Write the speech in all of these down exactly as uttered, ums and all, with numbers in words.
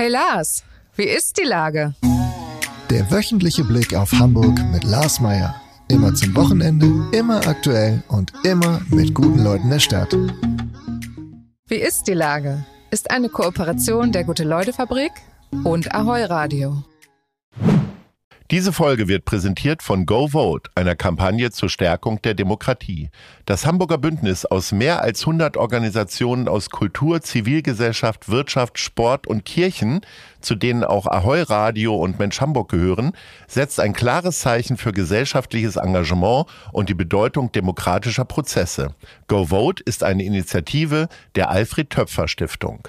Hey Lars, wie ist die Lage? Der wöchentliche Blick auf Hamburg mit Lars Meier. Immer zum Wochenende, immer aktuell und immer mit guten Leuten der Stadt. Wie ist die Lage? Ist eine Kooperation der Gute-Leute-Fabrik und Ahoi Radio. Diese Folge wird präsentiert von Go Vote, einer Kampagne zur Stärkung der Demokratie. Das Hamburger Bündnis aus mehr als hundert Organisationen aus Kultur, Zivilgesellschaft, Wirtschaft, Sport und Kirchen, zu denen auch Ahoi Radio und Mensch Hamburg gehören, setzt ein klares Zeichen für gesellschaftliches Engagement und die Bedeutung demokratischer Prozesse. Go Vote ist eine Initiative der Alfred-Töpfer-Stiftung.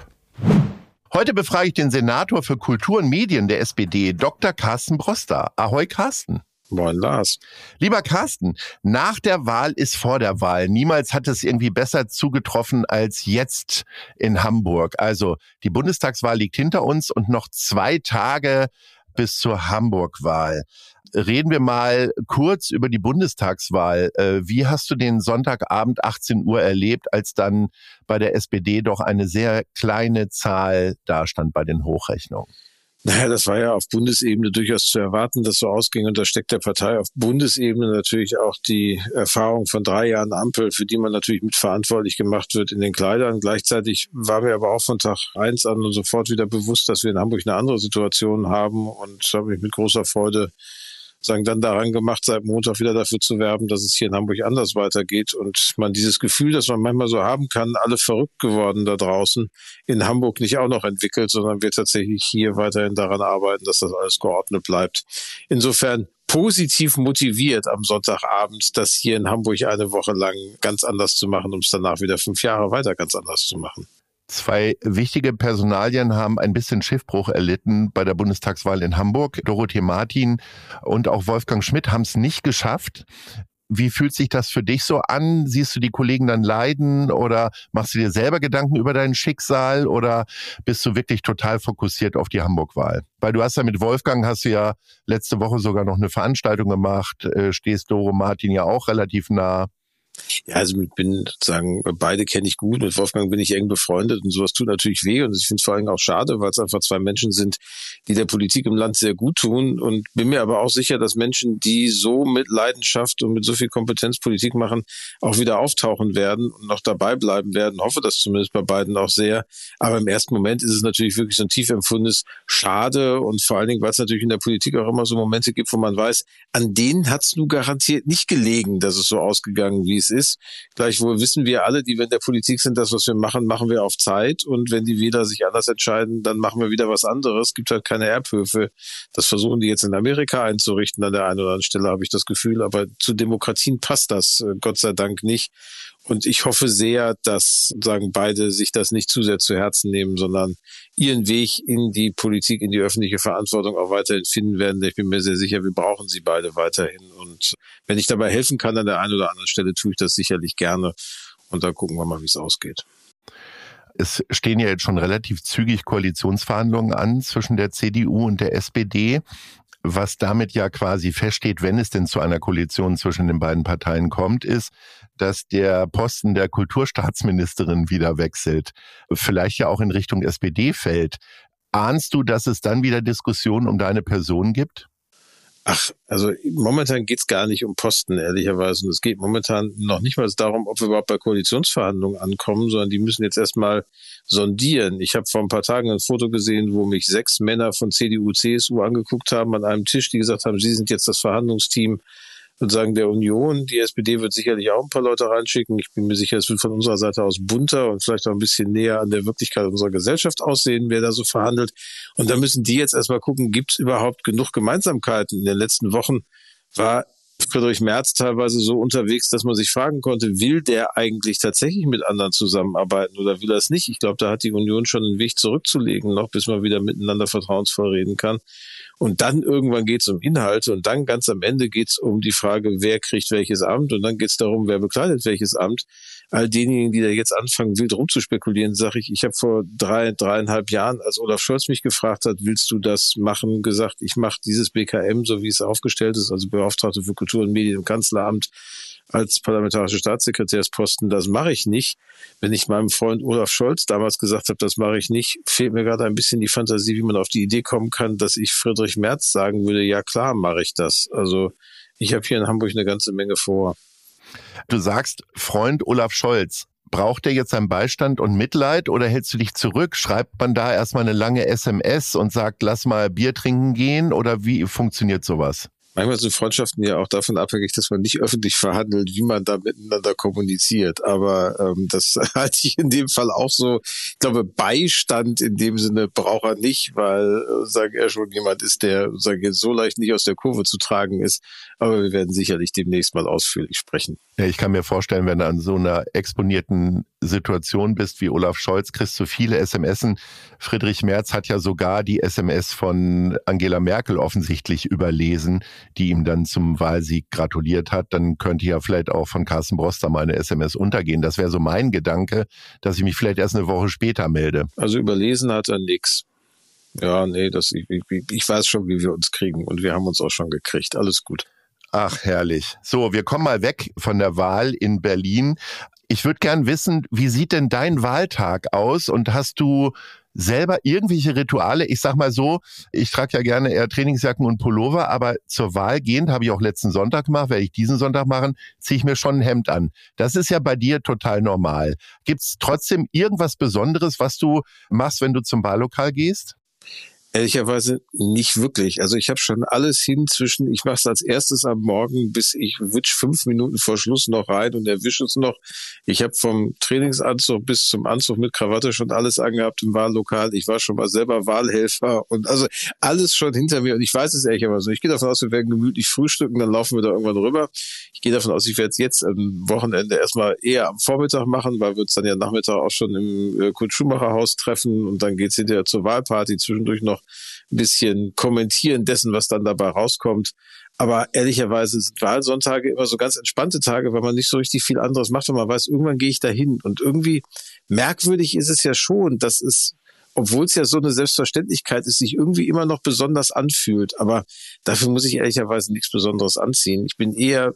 Heute befrage ich den Senator für Kultur und Medien der S P D, Doktor Carsten Broster. Ahoi, Carsten. Moin, Lars. Lieber Carsten, nach der Wahl ist vor der Wahl. Niemals hat es irgendwie besser zugetroffen als jetzt in Hamburg. Also die Bundestagswahl liegt hinter uns und noch zwei Tage bis zur Hamburg-Wahl. Reden wir mal kurz über die Bundestagswahl. Wie hast du den Sonntagabend achtzehn Uhr erlebt, als dann bei der S P D doch eine sehr kleine Zahl dastand bei den Hochrechnungen? Naja, das war ja auf Bundesebene durchaus zu erwarten, dass so ausging. Und da steckt der Partei auf Bundesebene natürlich auch die Erfahrung von drei Jahren Ampel, für die man natürlich mitverantwortlich gemacht wird, in den Kleidern. Gleichzeitig war mir aber auch von Tag eins an und sofort wieder bewusst, dass wir in Hamburg eine andere Situation haben, und habe mich mit großer Freude sagen, dann daran gemacht, seit Montag wieder dafür zu werben, dass es hier in Hamburg anders weitergeht und man dieses Gefühl, das man manchmal so haben kann, alle verrückt geworden da draußen, in Hamburg nicht auch noch entwickelt, sondern wir tatsächlich hier weiterhin daran arbeiten, dass das alles geordnet bleibt. Insofern positiv motiviert am Sonntagabend, das hier in Hamburg eine Woche lang ganz anders zu machen, um es danach wieder fünf Jahre weiter ganz anders zu machen. Zwei wichtige Personalien haben ein bisschen Schiffbruch erlitten bei der Bundestagswahl in Hamburg. Dorothee Martin und auch Wolfgang Schmidt haben es nicht geschafft. Wie fühlt sich das für dich so an? Siehst du die Kollegen dann leiden oder machst du dir selber Gedanken über dein Schicksal oder bist du wirklich total fokussiert auf die Hamburg-Wahl? Weil du hast ja mit Wolfgang, hast du ja letzte Woche sogar noch eine Veranstaltung gemacht, stehst Doro Martin ja auch relativ nah. Ja, also ich bin sozusagen, beide kenne ich gut, mit Wolfgang bin ich eng befreundet und sowas tut natürlich weh und ich finde es vor allem auch schade, weil es einfach zwei Menschen sind, die der Politik im Land sehr gut tun, und bin mir aber auch sicher, dass Menschen, die so mit Leidenschaft und mit so viel Kompetenz Politik machen, auch wieder auftauchen werden und noch dabei bleiben werden. Hoffe das zumindest bei beiden auch sehr, aber im ersten Moment ist es natürlich wirklich so ein tief empfundenes Schade, und vor allen Dingen, weil es natürlich in der Politik auch immer so Momente gibt, wo man weiß, an denen hat es nun garantiert nicht gelegen, dass es so ausgegangen wie es ist. Gleichwohl wissen wir alle, die wir in der Politik sind, das, was wir machen, machen wir auf Zeit. Und wenn die Wähler sich anders entscheiden, dann machen wir wieder was anderes. Es gibt halt keine Erbhöfe. Das versuchen die jetzt in Amerika einzurichten. An der einen oder anderen Stelle habe ich das Gefühl. Aber zu Demokratien passt das Gott sei Dank nicht. Und ich hoffe sehr, dass sagen beide sich das nicht zu sehr zu Herzen nehmen, sondern ihren Weg in die Politik, in die öffentliche Verantwortung auch weiterhin finden werden. Ich bin mir sehr sicher, wir brauchen sie beide weiterhin. Und wenn ich dabei helfen kann an der einen oder anderen Stelle, tue ich das sicherlich gerne. Und dann gucken wir mal, wie es ausgeht. Es stehen ja jetzt schon relativ zügig Koalitionsverhandlungen an zwischen der C D U und der S P D. Was damit ja quasi feststeht, wenn es denn zu einer Koalition zwischen den beiden Parteien kommt, ist, dass der Posten der Kulturstaatsministerin wieder wechselt, vielleicht ja auch in Richtung S P D fällt. Ahnst du, dass es dann wieder Diskussionen um deine Person gibt? Ach, also momentan geht's gar nicht um Posten, ehrlicherweise. Und es geht momentan noch nicht mal darum, ob wir überhaupt bei Koalitionsverhandlungen ankommen, sondern die müssen jetzt erstmal sondieren. Ich habe vor ein paar Tagen ein Foto gesehen, wo mich sechs Männer von C D U, C S U angeguckt haben an einem Tisch, die gesagt haben, sie sind jetzt das Verhandlungsteam sozusagen der Union. Die S P D wird sicherlich auch ein paar Leute reinschicken. Ich bin mir sicher, es wird von unserer Seite aus bunter und vielleicht auch ein bisschen näher an der Wirklichkeit unserer Gesellschaft aussehen, wer da so verhandelt. Und da müssen die jetzt erstmal gucken, gibt es überhaupt genug Gemeinsamkeiten? In den letzten Wochen war Friedrich Merz teilweise so unterwegs, dass man sich fragen konnte, will der eigentlich tatsächlich mit anderen zusammenarbeiten oder will er es nicht? Ich glaube, da hat die Union schon einen Weg zurückzulegen, noch bis man wieder miteinander vertrauensvoll reden kann. Und dann irgendwann geht es um Inhalte und dann ganz am Ende geht es um die Frage, wer kriegt welches Amt, und dann geht es darum, wer bekleidet welches Amt. all denjenigen, die da jetzt anfangen, wild rumzuspekulieren, sage ich, ich habe vor drei, dreieinhalb Jahren, als Olaf Scholz mich gefragt hat, willst du das machen, gesagt, ich mache dieses B K M, so wie es aufgestellt ist, also Beauftragte für Kultur und Medien im Kanzleramt, als parlamentarische Staatssekretärsposten, das mache ich nicht. Wenn ich meinem Freund Olaf Scholz damals gesagt habe, das mache ich nicht, fehlt mir gerade ein bisschen die Fantasie, wie man auf die Idee kommen kann, dass ich Friedrich Merz sagen würde, ja klar, mache ich das. Also ich habe hier in Hamburg eine ganze Menge vor. Du sagst, Freund Olaf Scholz, braucht er jetzt seinen Beistand und Mitleid oder hältst du dich zurück? Schreibt man da erstmal eine lange S M S und sagt, lass mal Bier trinken gehen oder wie funktioniert sowas? Manchmal sind Freundschaften ja auch davon abhängig, dass man nicht öffentlich verhandelt, wie man da miteinander kommuniziert. Aber ähm, das halte ich in dem Fall auch so. Ich glaube, Beistand in dem Sinne braucht er nicht, weil, äh, sagen er schon jemand ist, der sagen jetzt so leicht nicht aus der Kurve zu tragen ist. Aber wir werden sicherlich demnächst mal ausführlich sprechen. Ja, ich kann mir vorstellen, wenn du an so einer exponierten Situation bist wie Olaf Scholz, kriegst du viele S M S. Friedrich Merz hat ja sogar die S M S von Angela Merkel offensichtlich überlesen, die ihm dann zum Wahlsieg gratuliert hat. Dann könnte ja vielleicht auch von Carsten Broster mal eine S M S untergehen. Das wäre so mein Gedanke, dass ich mich vielleicht erst eine Woche später melde. Also überlesen hat er nix. Ja, nee, das, ich, ich, ich weiß schon, wie wir uns kriegen und wir haben uns auch schon gekriegt. Alles gut. Ach, herrlich. So, wir kommen mal weg von der Wahl in Berlin. Ich würde gern wissen, wie sieht denn dein Wahltag aus und hast du selber irgendwelche Rituale? Ich sag mal so, ich trage ja gerne eher Trainingsjacken und Pullover, aber zur Wahl gehend, habe ich auch letzten Sonntag gemacht, werde ich diesen Sonntag machen, ziehe ich mir schon ein Hemd an. Das ist ja bei dir total normal. Gibt's trotzdem irgendwas Besonderes, was du machst, wenn du zum Wahllokal gehst? Ehrlicherweise nicht wirklich. Also ich habe schon alles hin zwischen, ich mache es als erstes am Morgen, bis ich witsch fünf Minuten vor Schluss noch rein und erwische es noch. Ich habe vom Trainingsanzug bis zum Anzug mit Krawatte schon alles angehabt im Wahllokal. Ich war schon mal selber Wahlhelfer und also alles schon hinter mir. Und ich weiß es ehrlicherweise. Ich gehe davon aus, wir werden gemütlich frühstücken, dann laufen wir da irgendwann rüber. Ich gehe davon aus, ich werde es jetzt am Wochenende erstmal eher am Vormittag machen, weil wir uns dann ja Nachmittag auch schon im Kurt-Schumacher-Haus treffen und dann geht's hinterher zur Wahlparty, zwischendurch noch ein bisschen kommentieren dessen, was dann dabei rauskommt. Aber ehrlicherweise sind Wahlsonntage immer so ganz entspannte Tage, weil man nicht so richtig viel anderes macht und man weiß, irgendwann gehe ich da hin. Und irgendwie merkwürdig ist es ja schon, dass es, obwohl es ja so eine Selbstverständlichkeit ist, sich irgendwie immer noch besonders anfühlt. Aber dafür muss ich ehrlicherweise nichts Besonderes anziehen. Ich bin eher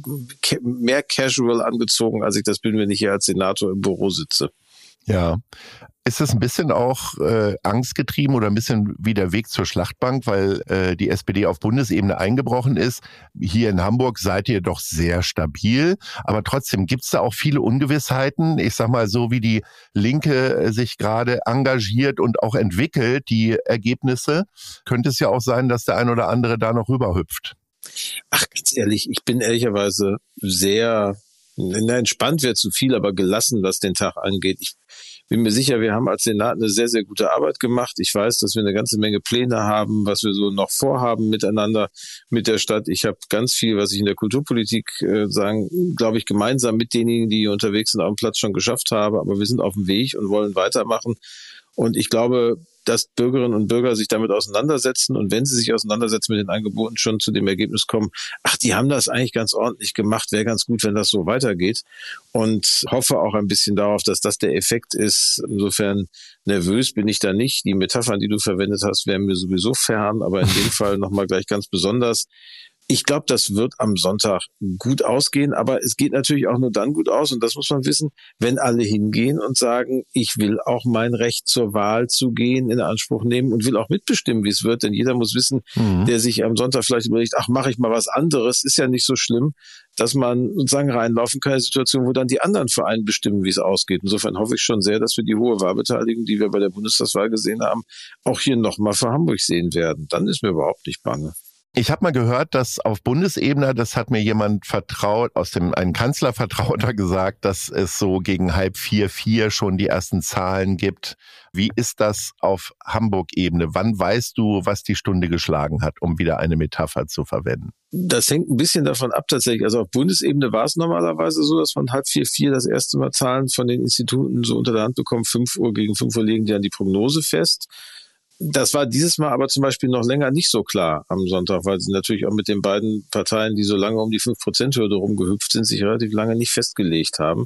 mehr casual angezogen, als ich das bin, wenn ich hier als Senator im Büro sitze. Ja. Ist das ein bisschen auch äh, angstgetrieben oder ein bisschen wie der Weg zur Schlachtbank, weil äh, die S P D auf Bundesebene eingebrochen ist? Hier in Hamburg seid ihr doch sehr stabil, aber trotzdem gibt's da auch viele Ungewissheiten. Ich sag mal, so wie die Linke äh, sich gerade engagiert und auch entwickelt, die Ergebnisse, könnte es ja auch sein, dass der ein oder andere da noch rüberhüpft. Ach, ganz ehrlich, ich bin ehrlicherweise sehr, na, entspannt wäre zu viel, aber gelassen, was den Tag angeht. Ich bin mir sicher, wir haben als Senat eine sehr, sehr gute Arbeit gemacht. Ich weiß, dass wir eine ganze Menge Pläne haben, was wir so noch vorhaben miteinander, mit der Stadt. Ich habe ganz viel, was ich in der Kulturpolitik äh, sagen, glaube ich, gemeinsam mit denjenigen, die hier unterwegs sind, auf dem Platz schon geschafft habe. Aber wir sind auf dem Weg und wollen weitermachen. Und ich glaube, dass Bürgerinnen und Bürger sich damit auseinandersetzen und wenn sie sich auseinandersetzen mit den Angeboten, schon zu dem Ergebnis kommen, ach, die haben das eigentlich ganz ordentlich gemacht, wäre ganz gut, wenn das so weitergeht und hoffe auch ein bisschen darauf, dass das der Effekt ist. Insofern nervös bin ich da nicht. Die Metaphern, die du verwendet hast, wären mir sowieso fern, aber in dem Fall nochmal gleich ganz besonders. Ich glaube, das wird am Sonntag gut ausgehen, aber es geht natürlich auch nur dann gut aus, und das muss man wissen, wenn alle hingehen und sagen, ich will auch mein Recht zur Wahl zu gehen in Anspruch nehmen und will auch mitbestimmen, wie es wird, denn jeder muss wissen, mhm. der sich am Sonntag vielleicht überlegt, ach, mache ich mal was anderes, ist ja nicht so schlimm, dass man sozusagen reinlaufen kann in eine Situation, wo dann die anderen Vereine bestimmen, wie es ausgeht. Insofern hoffe ich schon sehr, dass wir die hohe Wahlbeteiligung, die wir bei der Bundestagswahl gesehen haben, auch hier nochmal für Hamburg sehen werden. Dann ist mir überhaupt nicht bange. Ich habe mal gehört, dass auf Bundesebene, das hat mir jemand vertraut, aus dem ein Kanzlervertrauter gesagt, dass es so gegen halb vier, vier schon die ersten Zahlen gibt. Wie ist das auf Hamburg-Ebene? Wann weißt du, was die Stunde geschlagen hat, um wieder eine Metapher zu verwenden? Das hängt ein bisschen davon ab tatsächlich. Also auf Bundesebene war es normalerweise so, dass man halb vier, vier das erste Mal Zahlen von den Instituten so unter der Hand bekommt. Fünf Uhr gegen fünf Uhr legen die an die Prognose fest. Das war dieses Mal aber zum Beispiel noch länger nicht so klar am Sonntag, weil sie natürlich auch mit den beiden Parteien, die so lange um die fünf Prozent Hürde rumgehüpft sind, sich relativ lange nicht festgelegt haben.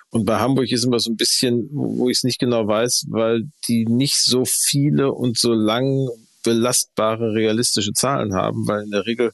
Und bei Hamburg ist immer so ein bisschen, wo ich es nicht genau weiß, weil die nicht so viele und so lang belastbare realistische Zahlen haben, weil in der Regel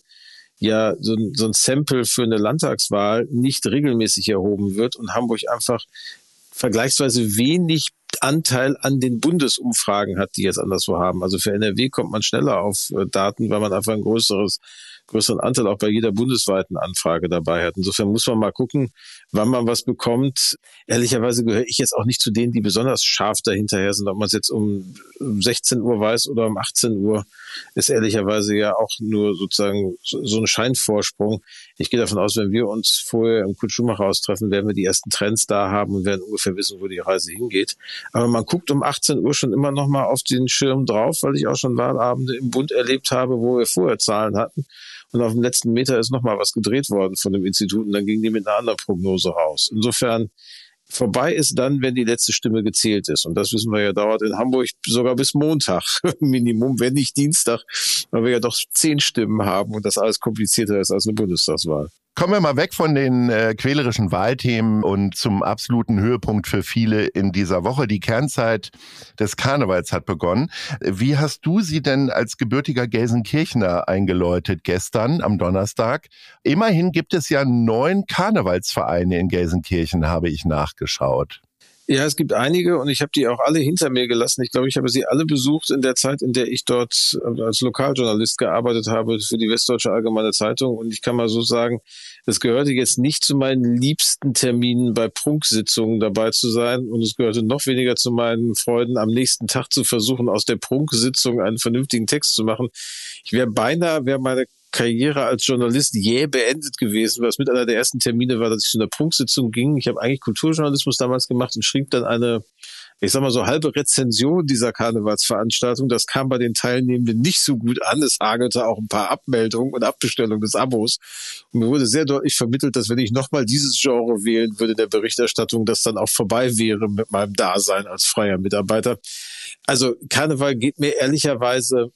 ja so ein, so ein Sample für eine Landtagswahl nicht regelmäßig erhoben wird und Hamburg einfach vergleichsweise wenig Anteil an den Bundesumfragen hat, die jetzt anderswo haben. Also für N R W kommt man schneller auf äh, Daten, weil man einfach ein größeres, größeren Anteil auch bei jeder bundesweiten Anfrage dabei hat. Insofern muss man mal gucken, wann man was bekommt. Ehrlicherweise gehöre ich jetzt auch nicht zu denen, die besonders scharf dahinterher sind. Ob man es jetzt um sechzehn Uhr weiß oder um achtzehn Uhr, ist ehrlicherweise ja auch nur sozusagen so ein Scheinvorsprung. Ich gehe davon aus, wenn wir uns vorher im Kurt-Schumacher-Haus treffen, werden wir die ersten Trends da haben und werden ungefähr wissen, wo die Reise hingeht. Aber man guckt um achtzehn Uhr schon immer noch mal auf den Schirm drauf, weil ich auch schon Wahlabende im Bund erlebt habe, wo wir vorher Zahlen hatten. Und auf dem letzten Meter ist noch mal was gedreht worden von dem Institut und dann gingen die mit einer anderen Prognose raus. Insofern, vorbei ist dann, wenn die letzte Stimme gezählt ist. Und das wissen wir ja, dauert in Hamburg sogar bis Montag Minimum, wenn nicht Dienstag, weil wir ja doch zehn Stimmen haben und das alles komplizierter ist als eine Bundestagswahl. Kommen wir mal weg von den äh, quälerischen Wahlthemen und zum absoluten Höhepunkt für viele in dieser Woche. Die Kernzeit des Karnevals hat begonnen. Wie hast du sie denn als gebürtiger Gelsenkirchener eingeläutet gestern am Donnerstag? Immerhin gibt es ja neun Karnevalsvereine in Gelsenkirchen, habe ich nachgeschaut. Ja, es gibt einige und ich habe die auch alle hinter mir gelassen. Ich glaube, ich habe sie alle besucht in der Zeit, in der ich dort als Lokaljournalist gearbeitet habe für die Westdeutsche Allgemeine Zeitung. Und ich kann mal so sagen, es gehörte jetzt nicht zu meinen liebsten Terminen bei Prunksitzungen dabei zu sein und es gehörte noch weniger zu meinen Freuden, am nächsten Tag zu versuchen, aus der Prunksitzung einen vernünftigen Text zu machen. Ich wäre beinahe, wäre meine Karriere als Journalist jäh beendet gewesen, was mit einer der ersten Termine war, dass ich zu einer Prunksitzung ging. Ich habe eigentlich Kulturjournalismus damals gemacht und schrieb dann eine, ich sag mal so halbe Rezension dieser Karnevalsveranstaltung. Das kam bei den Teilnehmenden nicht so gut an. Es hagelte auch ein paar Abmeldungen und Abbestellungen des Abos. Und mir wurde sehr deutlich vermittelt, dass wenn ich nochmal dieses Genre wählen würde der Berichterstattung, das dann auch vorbei wäre mit meinem Dasein als freier Mitarbeiter. Also Karneval geht mir ehrlicherweise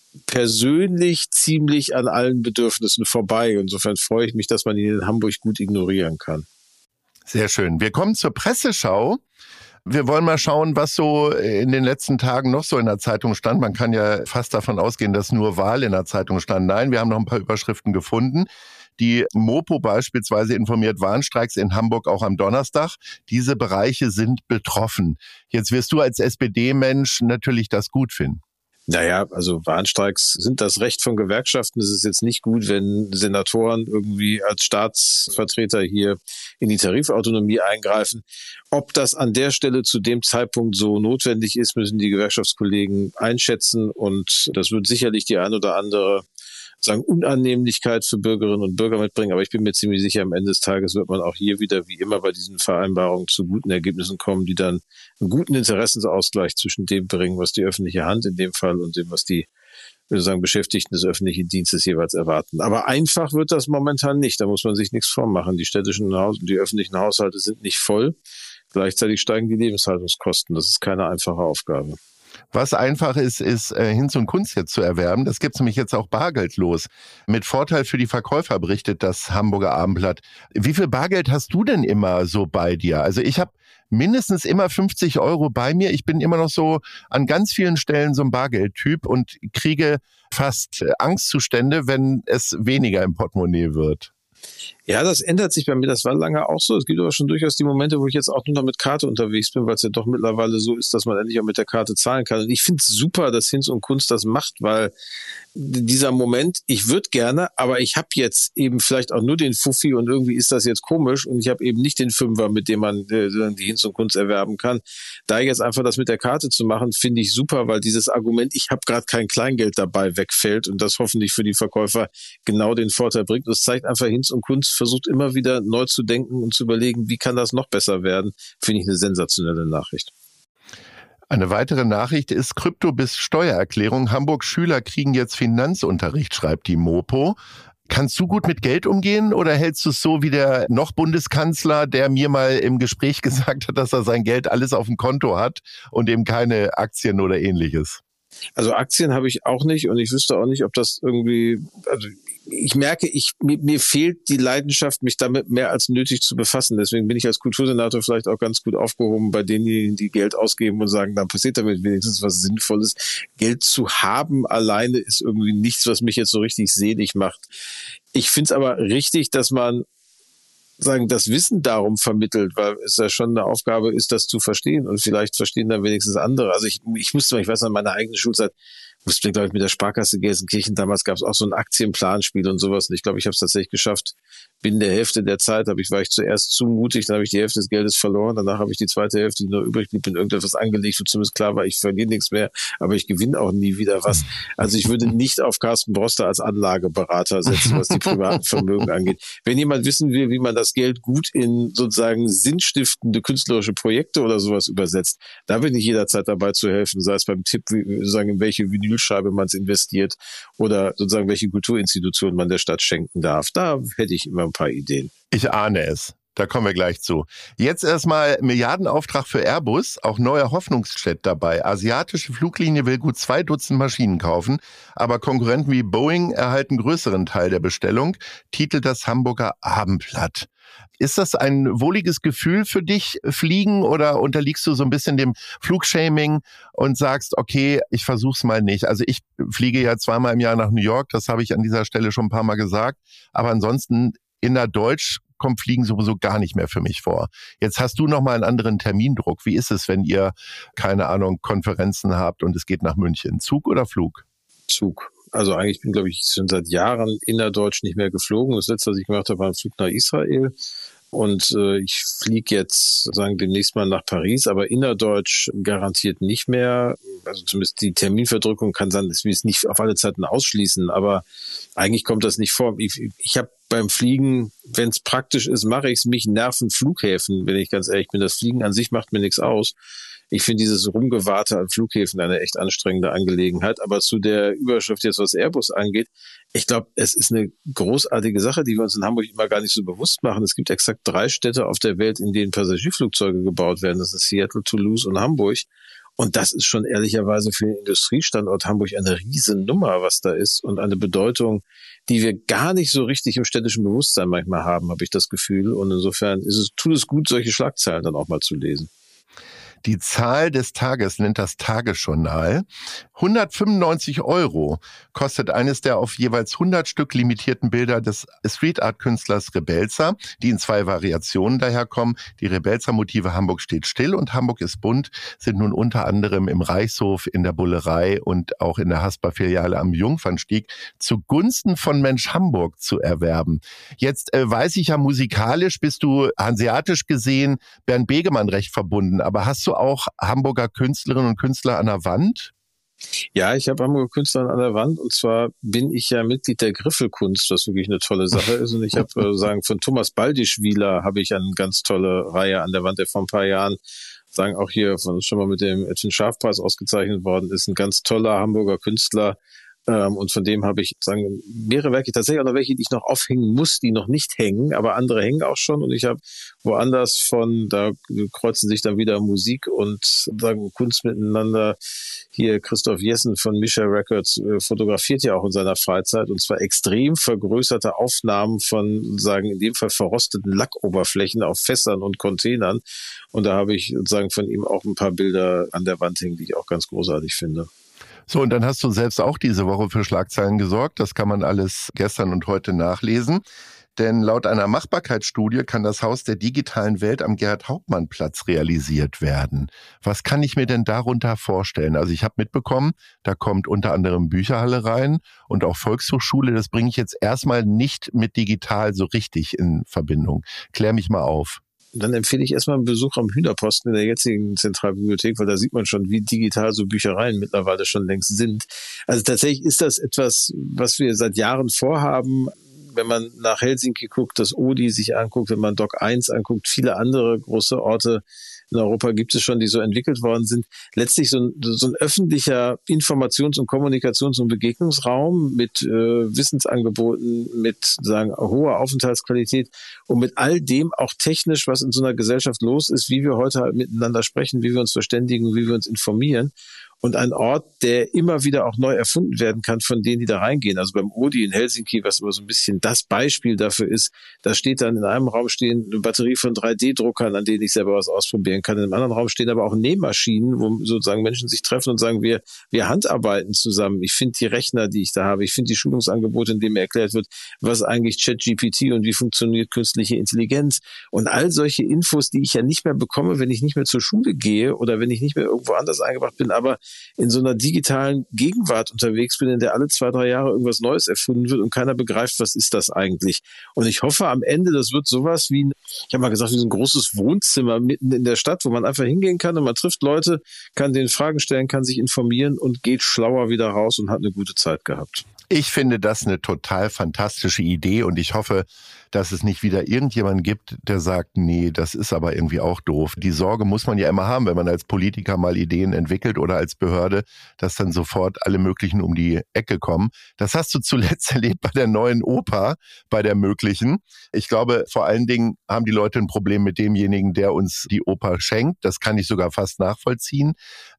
persönlich ziemlich an allen Bedürfnissen vorbei. Insofern freue ich mich, dass man ihn in Hamburg gut ignorieren kann. Sehr schön. Wir kommen zur Presseschau. Wir wollen mal schauen, was so in den letzten Tagen noch so in der Zeitung stand. Man kann ja fast davon ausgehen, dass nur Wahl in der Zeitung stand. Nein, wir haben noch ein paar Überschriften gefunden. Die Mopo beispielsweise informiert Warnstreiks in Hamburg auch am Donnerstag. Diese Bereiche sind betroffen. Jetzt wirst du als S P D-Mensch natürlich das gut finden. Naja, also Warnstreiks sind das Recht von Gewerkschaften. Es ist jetzt nicht gut, wenn Senatoren irgendwie als Staatsvertreter hier in die Tarifautonomie eingreifen. Ob das an der Stelle zu dem Zeitpunkt so notwendig ist, müssen die Gewerkschaftskollegen einschätzen. Und das wird sicherlich die ein oder andere sagen Unannehmlichkeit für Bürgerinnen und Bürger mitbringen. Aber ich bin mir ziemlich sicher, am Ende des Tages wird man auch hier wieder, wie immer bei diesen Vereinbarungen, zu guten Ergebnissen kommen, die dann einen guten Interessensausgleich zwischen dem bringen, was die öffentliche Hand in dem Fall und dem, was die, würde sagen, Beschäftigten des öffentlichen Dienstes jeweils erwarten. Aber einfach wird das momentan nicht. Da muss man sich nichts vormachen. Die städtischen Haus- und die öffentlichen Haushalte sind nicht voll. Gleichzeitig steigen die Lebenshaltungskosten. Das ist keine einfache Aufgabe. Was einfach ist, ist äh, Hinz und Kunst jetzt zu erwerben. Das gibt's nämlich jetzt auch bargeldlos. Mit Vorteil für die Verkäufer, berichtet das Hamburger Abendblatt. Wie viel Bargeld hast du denn immer so bei dir? Also ich habe mindestens immer fünfzig Euro bei mir. Ich bin immer noch so an ganz vielen Stellen so ein Bargeldtyp und kriege fast Angstzustände, wenn es weniger im Portemonnaie wird. Ja, das ändert sich bei mir. Das war lange auch so. Es gibt aber schon durchaus die Momente, wo ich jetzt auch nur noch mit Karte unterwegs bin, weil es ja doch mittlerweile so ist, dass man endlich auch mit der Karte zahlen kann. Und ich finde es super, dass Hinz und Kunst das macht, weil dieser Moment, ich würde gerne, aber ich habe jetzt eben vielleicht auch nur den Fuffi und irgendwie ist das jetzt komisch und ich habe eben nicht den Fünfer, mit dem man äh, die Hinz und Kunst erwerben kann. Da jetzt einfach das mit der Karte zu machen, finde ich super, weil dieses Argument, ich habe gerade kein Kleingeld dabei, wegfällt und das hoffentlich für die Verkäufer genau den Vorteil bringt. Das zeigt einfach, Hinz und Kunst versucht immer wieder neu zu denken und zu überlegen, wie kann das noch besser werden, finde ich eine sensationelle Nachricht. Eine weitere Nachricht ist Krypto bis Steuererklärung. Hamburg Schüler kriegen jetzt Finanzunterricht, schreibt die Mopo. Kannst du gut mit Geld umgehen oder hältst du es so wie der noch Bundeskanzler, der mir mal im Gespräch gesagt hat, dass er sein Geld alles auf dem Konto hat und eben keine Aktien oder ähnliches? Also Aktien habe ich auch nicht und ich wüsste auch nicht, ob das irgendwie, also ich merke, ich mir, mir fehlt die Leidenschaft, mich damit mehr als nötig zu befassen. Deswegen bin ich als Kultursenator vielleicht auch ganz gut aufgehoben bei denjenigen, die Geld ausgeben und sagen, dann passiert damit wenigstens was Sinnvolles. Geld zu haben alleine ist irgendwie nichts, was mich jetzt so richtig selig macht. Ich finde es aber richtig, dass man sagen, das Wissen darum vermittelt, weil es ja schon eine Aufgabe ist, das zu verstehen und vielleicht verstehen dann wenigstens andere. Also ich, ich musste mal, ich weiß noch, in meiner eigenen Schulzeit musste, glaube ich, mit der Sparkasse Gelsenkirchen, damals gab es auch so ein Aktienplanspiel und sowas und ich glaube, ich habe es tatsächlich geschafft. Binnen der Hälfte der Zeit habe ich, war ich zuerst zu mutig, dann habe ich die Hälfte des Geldes verloren, danach habe ich die zweite Hälfte, die noch übrig blieb, in irgendetwas angelegt, wo zumindest klar war, ich verliere nichts mehr, aber ich gewinne auch nie wieder was. Also ich würde nicht auf Carsten Broster als Anlageberater setzen, was die privaten Vermögen angeht. Wenn jemand wissen will, wie man das Geld gut in sozusagen sinnstiftende künstlerische Projekte oder sowas übersetzt, da bin ich jederzeit dabei zu helfen, sei es beim Tipp, wie, sozusagen in welche Vinylscheibe man es investiert oder sozusagen welche Kulturinstitutionen man der Stadt schenken darf. Da hätte ich immer ein paar Ideen. Ich ahne es. Da kommen wir gleich zu. Jetzt erstmal Milliardenauftrag für Airbus, auch neuer Hoffnungsjet dabei. Asiatische Fluglinie will gut zwei Dutzend Maschinen kaufen, aber Konkurrenten wie Boeing erhalten größeren Teil der Bestellung, titelt das Hamburger Abendblatt. Ist das ein wohliges Gefühl für dich, Fliegen, oder unterliegst du so ein bisschen dem Flugshaming und sagst, okay, ich versuch's mal nicht? Also ich fliege ja zweimal im Jahr nach New York, das habe ich an dieser Stelle schon ein paar Mal gesagt, aber ansonsten innerdeutsch kommt Fliegen sowieso gar nicht mehr für mich vor. Jetzt hast du nochmal einen anderen Termindruck. Wie ist es, wenn ihr, keine Ahnung, Konferenzen habt und es geht nach München? Zug oder Flug? Zug. Also eigentlich bin, glaube ich, schon seit Jahren innerdeutsch nicht mehr geflogen. Das letzte, was ich gemacht habe, war ein Flug nach Israel. Und äh, ich fliege jetzt sagen demnächst mal nach Paris, aber innerdeutsch garantiert nicht mehr. Also zumindest die Terminverdrückung kann sein, dass wir es nicht auf alle Zeiten ausschließen, aber eigentlich kommt das nicht vor. Ich, ich habe beim Fliegen, wenn es praktisch ist, mache ich es. Mich nerven Flughäfen, wenn ich ganz ehrlich bin. Das Fliegen an sich macht mir nichts aus. Ich finde dieses Rumgewarte an Flughäfen eine echt anstrengende Angelegenheit. Aber zu der Überschrift jetzt, was Airbus angeht, ich glaube, es ist eine großartige Sache, die wir uns in Hamburg immer gar nicht so bewusst machen. Es gibt exakt drei Städte auf der Welt, in denen Passagierflugzeuge gebaut werden. Das ist Seattle, Toulouse und Hamburg. Und das ist schon ehrlicherweise für den Industriestandort Hamburg eine Riesennummer, was da ist, und eine Bedeutung, die wir gar nicht so richtig im städtischen Bewusstsein manchmal haben, habe ich das Gefühl. Und insofern ist es, tut es gut, solche Schlagzeilen dann auch mal zu lesen. Die Zahl des Tages nennt das Tagesjournal. hundertfünfundneunzig Euro kostet eines der auf jeweils hundert Stück limitierten Bilder des Street-Art-Künstlers Rebelza, die in zwei Variationen daherkommen. Die Rebelza-Motive Hamburg steht still und Hamburg ist bunt sind nun unter anderem im Reichshof, in der Bullerei und auch in der Haspa-Filiale am Jungfernstieg zugunsten von Mensch Hamburg zu erwerben. Jetzt äh, weiß ich ja, musikalisch bist du hanseatisch gesehen Bernd Begemann recht verbunden, aber hast du auch Hamburger Künstlerinnen und Künstler an der Wand? Ja, ich habe Hamburger Künstler an der Wand, und zwar bin ich ja Mitglied der Griffelkunst, was wirklich eine tolle Sache ist, und ich habe äh, sagen von Thomas Baldischwieler habe ich eine ganz tolle Reihe an der Wand, der vor ein paar Jahren sagen auch hier von schon mal mit dem Edwin Scharf-Preis ausgezeichnet worden ist, ein ganz toller Hamburger Künstler. Und von dem habe ich sagen mehrere Werke, tatsächlich auch noch welche, die ich noch aufhängen muss, die noch nicht hängen, aber andere hängen auch schon. Und ich habe woanders von, da kreuzen sich dann wieder Musik und sagen Kunst miteinander. Hier Christoph Jessen von Mischa Records äh, fotografiert ja auch in seiner Freizeit, und zwar extrem vergrößerte Aufnahmen von, sagen in dem Fall verrosteten Lackoberflächen auf Fässern und Containern. Und da habe ich sagen von ihm auch ein paar Bilder an der Wand hängen, die ich auch ganz großartig finde. So, und dann hast du selbst auch diese Woche für Schlagzeilen gesorgt. Das kann man alles gestern und heute nachlesen. Denn laut einer Machbarkeitsstudie kann das Haus der digitalen Welt am Gerhard-Hauptmann-Platz realisiert werden. Was kann ich mir denn darunter vorstellen? Also ich habe mitbekommen, da kommt unter anderem Bücherhalle rein und auch Volkshochschule. Das bringe ich jetzt erstmal nicht mit digital so richtig in Verbindung. Klär mich mal auf. Dann empfehle ich erstmal einen Besuch am Hühnerposten in der jetzigen Zentralbibliothek, weil da sieht man schon, wie digital so Büchereien mittlerweile schon längst sind. Also tatsächlich ist das etwas, was wir seit Jahren vorhaben. Wenn man nach Helsinki guckt, das Odi sich anguckt, wenn man Doc eins anguckt, viele andere große Orte in Europa gibt es schon, die so entwickelt worden sind. Letztlich so ein, so ein öffentlicher Informations- und Kommunikations- und Begegnungsraum mit äh, Wissensangeboten, mit sagen hoher Aufenthaltsqualität und mit all dem auch technisch, was in so einer Gesellschaft los ist, wie wir heute halt miteinander sprechen, wie wir uns verständigen, wie wir uns informieren. und ein Ort, der immer wieder auch neu erfunden werden kann von denen, die da reingehen. Also beim Odi in Helsinki, was immer so ein bisschen das Beispiel dafür ist, da steht dann in einem Raum stehen eine Batterie von drei D Druckern, an denen ich selber was ausprobieren kann. In einem anderen Raum stehen aber auch Nähmaschinen, wo sozusagen Menschen sich treffen und sagen, wir, wir handarbeiten zusammen. Ich finde die Rechner, die ich da habe, ich finde die Schulungsangebote, in denen mir erklärt wird, was eigentlich ChatGPT und wie funktioniert künstliche Intelligenz und all solche Infos, die ich ja nicht mehr bekomme, wenn ich nicht mehr zur Schule gehe oder wenn ich nicht mehr irgendwo anders eingebracht bin, aber in so einer digitalen Gegenwart unterwegs bin, in der alle zwei, drei Jahre irgendwas Neues erfunden wird und keiner begreift, was ist das eigentlich. Und ich hoffe am Ende, das wird sowas wie, ich habe mal gesagt, wie so ein großes Wohnzimmer mitten in der Stadt, wo man einfach hingehen kann und man trifft Leute, kann denen Fragen stellen, kann sich informieren und geht schlauer wieder raus und hat eine gute Zeit gehabt. Ich finde das eine total fantastische Idee und ich hoffe, dass es nicht wieder irgendjemanden gibt, der sagt, nee, das ist aber irgendwie auch doof. Die Sorge muss man ja immer haben, wenn man als Politiker mal Ideen entwickelt oder als Behörde, dass dann sofort alle möglichen um die Ecke kommen. Das hast du zuletzt erlebt bei der neuen Oper, bei der möglichen. Ich glaube, vor allen Dingen haben die Leute ein Problem mit demjenigen, der uns die Oper schenkt. Das kann ich sogar fast nachvollziehen.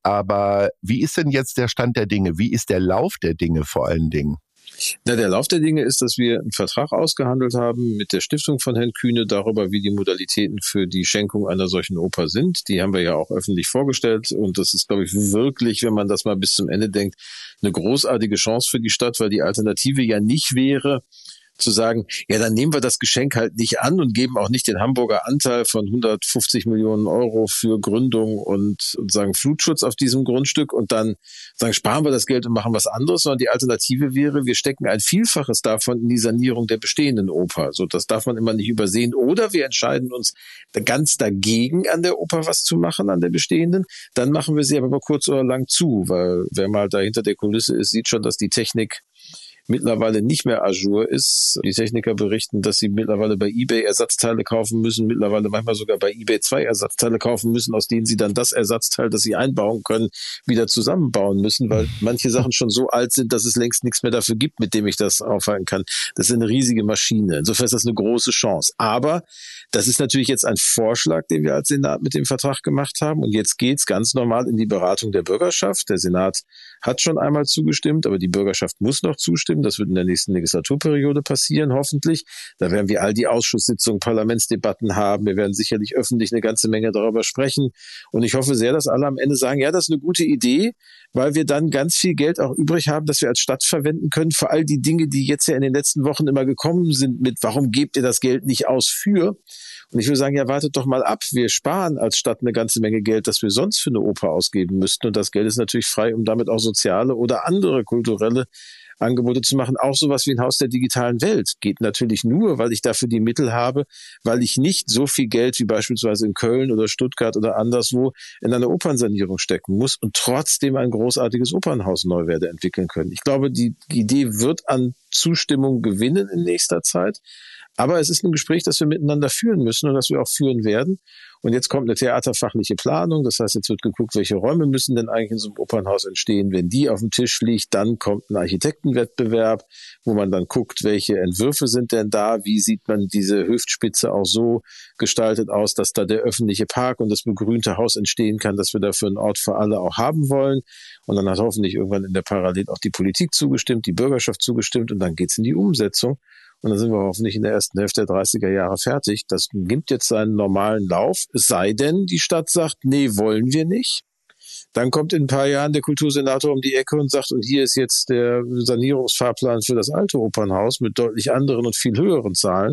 Aber wie ist denn jetzt der Stand der Dinge? Wie ist der Lauf der Dinge vor allen Dingen? Na, der Lauf der Dinge ist, dass wir einen Vertrag ausgehandelt haben mit der Stiftung von Herrn Kühne darüber, wie die Modalitäten für die Schenkung einer solchen Oper sind. Die haben wir ja auch öffentlich vorgestellt und das ist, glaube ich, wirklich, wenn man das mal bis zum Ende denkt, eine großartige Chance für die Stadt, weil die Alternative ja nicht wäre, zu sagen, ja, dann nehmen wir das Geschenk halt nicht an und geben auch nicht den Hamburger Anteil von hundertfünfzig Millionen Euro für Gründung und, und sagen Flutschutz auf diesem Grundstück und dann sagen, sparen wir das Geld und machen was anderes, sondern die Alternative wäre, wir stecken ein Vielfaches davon in die Sanierung der bestehenden Oper. So, das darf man immer nicht übersehen. Oder wir entscheiden uns ganz dagegen, an der Oper was zu machen, an der bestehenden. Dann machen wir sie aber über kurz oder lang zu, weil wer mal da hinter der Kulisse ist, sieht schon, dass die Technik mittlerweile nicht mehr à jour ist. Die Techniker berichten, dass sie mittlerweile bei eBay Ersatzteile kaufen müssen, mittlerweile manchmal sogar bei eBay zwei Ersatzteile kaufen müssen, aus denen sie dann das Ersatzteil, das sie einbauen können, wieder zusammenbauen müssen, weil manche Sachen schon so alt sind, dass es längst nichts mehr dafür gibt, mit dem ich das aufhalten kann. Das ist eine riesige Maschine. Insofern ist das eine große Chance. Aber das ist natürlich jetzt ein Vorschlag, den wir als Senat mit dem Vertrag gemacht haben. Und jetzt geht's ganz normal in die Beratung der Bürgerschaft. Der Senat hat schon einmal zugestimmt, aber die Bürgerschaft muss noch zustimmen. Das wird in der nächsten Legislaturperiode passieren, hoffentlich. Da werden wir all die Ausschusssitzungen, Parlamentsdebatten haben. Wir werden sicherlich öffentlich eine ganze Menge darüber sprechen. Und ich hoffe sehr, dass alle am Ende sagen, ja, das ist eine gute Idee, weil wir dann ganz viel Geld auch übrig haben, das wir als Stadt verwenden können für all die Dinge, die jetzt ja in den letzten Wochen immer gekommen sind mit, warum gebt ihr das Geld nicht aus für? Und ich würde sagen, ja, wartet doch mal ab. Wir sparen als Stadt eine ganze Menge Geld, das wir sonst für eine Oper ausgeben müssten. Und das Geld ist natürlich frei, um damit auch soziale oder andere kulturelle Angebote zu machen. Auch sowas wie ein Haus der digitalen Welt geht natürlich nur, weil ich dafür die Mittel habe, weil ich nicht so viel Geld wie beispielsweise in Köln oder Stuttgart oder anderswo in eine Opernsanierung stecken muss und trotzdem ein großartiges Opernhaus Neuwerde entwickeln können. Ich glaube, die Idee wird an Zustimmung gewinnen in nächster Zeit. Aber es ist ein Gespräch, das wir miteinander führen müssen und das wir auch führen werden. Und jetzt kommt eine theaterfachliche Planung. Das heißt, jetzt wird geguckt, welche Räume müssen denn eigentlich in so einem Opernhaus entstehen. Wenn die auf dem Tisch liegt, dann kommt ein Architektenwettbewerb, wo man dann guckt, welche Entwürfe sind denn da, wie sieht man diese Hüftspitze auch so gestaltet aus, dass da der öffentliche Park und das begrünte Haus entstehen kann, dass wir dafür einen Ort für alle auch haben wollen. Und dann hat hoffentlich irgendwann in der Parallel auch die Politik zugestimmt, die Bürgerschaft zugestimmt und dann geht's in die Umsetzung. Und dann sind wir hoffentlich in der ersten Hälfte der dreißiger Jahre fertig. Das nimmt jetzt seinen normalen Lauf. Es sei denn, die Stadt sagt, nee, wollen wir nicht. Dann kommt in ein paar Jahren der Kultursenator um die Ecke und sagt, und hier ist jetzt der Sanierungsfahrplan für das alte Opernhaus mit deutlich anderen und viel höheren Zahlen.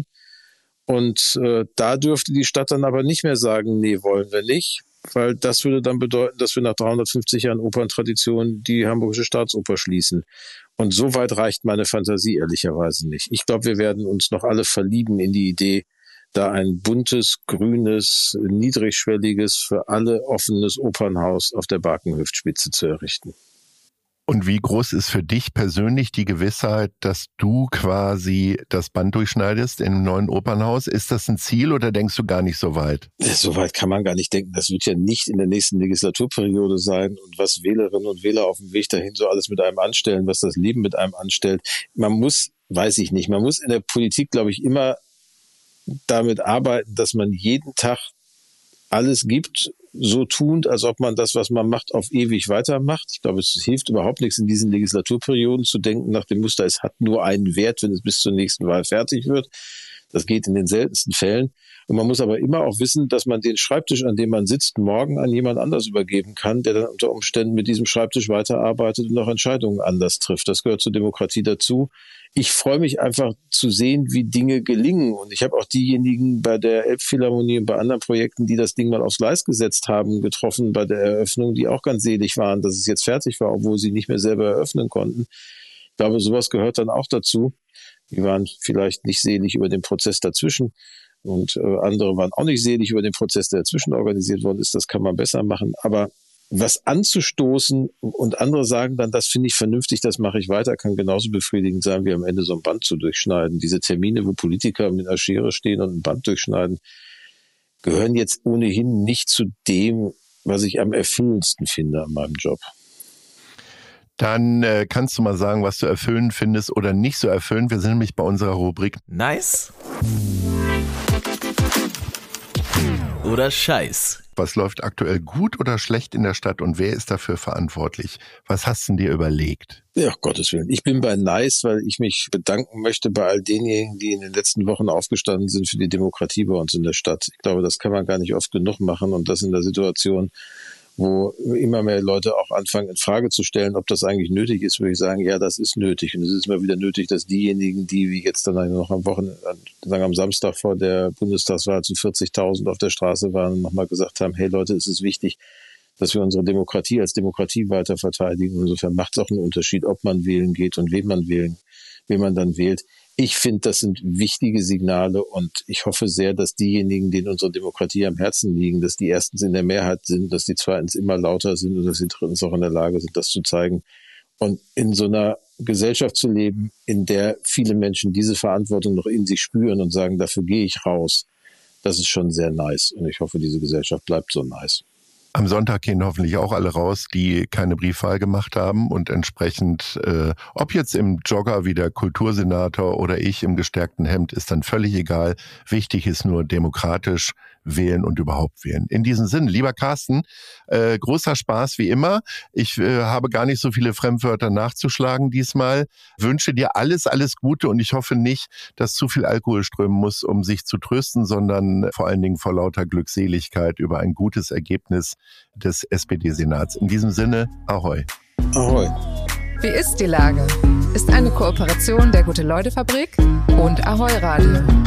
Und äh, da dürfte die Stadt dann aber nicht mehr sagen, nee, wollen wir nicht. Weil das würde dann bedeuten, dass wir nach dreihundertfünfzig Jahren Operntradition die Hamburgische Staatsoper schließen. Und so weit reicht meine Fantasie ehrlicherweise nicht. Ich glaube, wir werden uns noch alle verlieben in die Idee, da ein buntes, grünes, niedrigschwelliges, für alle offenes Opernhaus auf der Barkenhüftspitze zu errichten. Und wie groß ist für dich persönlich die Gewissheit, dass du quasi das Band durchschneidest im neuen Opernhaus? Ist das ein Ziel oder denkst du gar nicht so weit? So weit kann man gar nicht denken. Das wird ja nicht in der nächsten Legislaturperiode sein. Und was Wählerinnen und Wähler auf dem Weg dahin so alles mit einem anstellen, was das Leben mit einem anstellt. Man muss, weiß ich nicht, man muss in der Politik, glaube ich, immer damit arbeiten, dass man jeden Tag alles gibt, so tuend, als ob man das, was man macht, auf ewig weitermacht. Ich glaube, es hilft überhaupt nichts in diesen Legislaturperioden zu denken nach dem Muster, es hat nur einen Wert, wenn es bis zur nächsten Wahl fertig wird. Das geht in den seltensten Fällen. Und man muss aber immer auch wissen, dass man den Schreibtisch, an dem man sitzt, morgen an jemand anders übergeben kann, der dann unter Umständen mit diesem Schreibtisch weiterarbeitet und auch Entscheidungen anders trifft. Das gehört zur Demokratie dazu. Ich freue mich einfach zu sehen, wie Dinge gelingen. Und ich habe auch diejenigen bei der Elbphilharmonie und bei anderen Projekten, die das Ding mal aufs Gleis gesetzt haben, getroffen bei der Eröffnung, die auch ganz selig waren, dass es jetzt fertig war, obwohl sie nicht mehr selber eröffnen konnten. Ich glaube, sowas gehört dann auch dazu. Die waren vielleicht nicht selig über den Prozess dazwischen. Und äh, andere waren auch nicht selig über den Prozess, der dazwischen organisiert worden ist. Das kann man besser machen. Aber was anzustoßen und andere sagen dann, das finde ich vernünftig, das mache ich weiter, kann genauso befriedigend sein, wie am Ende so ein Band zu durchschneiden. Diese Termine, wo Politiker mit einer Schere stehen und ein Band durchschneiden, gehören jetzt ohnehin nicht zu dem, was ich am erfüllendsten finde an meinem Job. Dann äh, kannst du mal sagen, was du erfüllend findest oder nicht so erfüllend. Wir sind nämlich bei unserer Rubrik Nice oder Scheiß. Was läuft aktuell gut oder schlecht in der Stadt und wer ist dafür verantwortlich? Was hast du denn dir überlegt? Ja, Gottes Willen. Ich bin bei Nice, weil ich mich bedanken möchte bei all denjenigen, die in den letzten Wochen aufgestanden sind für die Demokratie bei uns in der Stadt. Ich glaube, das kann man gar nicht oft genug machen und das in der Situation, wo immer mehr Leute auch anfangen, in Frage zu stellen, ob das eigentlich nötig ist, würde ich sagen, ja, das ist nötig. Und es ist immer wieder nötig, dass diejenigen, die wie jetzt dann noch am Wochenende, sagen am Samstag vor der Bundestagswahl zu vierzigtausend auf der Straße waren und nochmal gesagt haben, hey Leute, es ist wichtig, dass wir unsere Demokratie als Demokratie weiter verteidigen. Insofern macht es auch einen Unterschied, ob man wählen geht und wen man wählen, wen man dann wählt. Ich finde, das sind wichtige Signale und ich hoffe sehr, dass diejenigen, denen unsere Demokratie am Herzen liegen, dass die erstens in der Mehrheit sind, dass die zweitens immer lauter sind und dass die drittens auch in der Lage sind, das zu zeigen. Und in so einer Gesellschaft zu leben, in der viele Menschen diese Verantwortung noch in sich spüren und sagen, dafür gehe ich raus, das ist schon sehr nice. Und ich hoffe, diese Gesellschaft bleibt so nice. Am Sonntag gehen hoffentlich auch alle raus, die keine Briefwahl gemacht haben und entsprechend, äh, ob jetzt im Jogger wie der Kultursenator oder ich im gestärkten Hemd, ist dann völlig egal. Wichtig ist nur demokratisch wählen und überhaupt wählen. In diesem Sinne, lieber Carsten, äh, großer Spaß wie immer. Ich äh, habe gar nicht so viele Fremdwörter nachzuschlagen diesmal. Wünsche dir alles, alles Gute und ich hoffe nicht, dass zu viel Alkohol strömen muss, um sich zu trösten, sondern vor allen Dingen vor lauter Glückseligkeit über ein gutes Ergebnis des S P D-Senats. In diesem Sinne, Ahoi. Ahoi. Wie ist die Lage? Ist eine Kooperation der Gute-Leute-Fabrik und Ahoi Radio.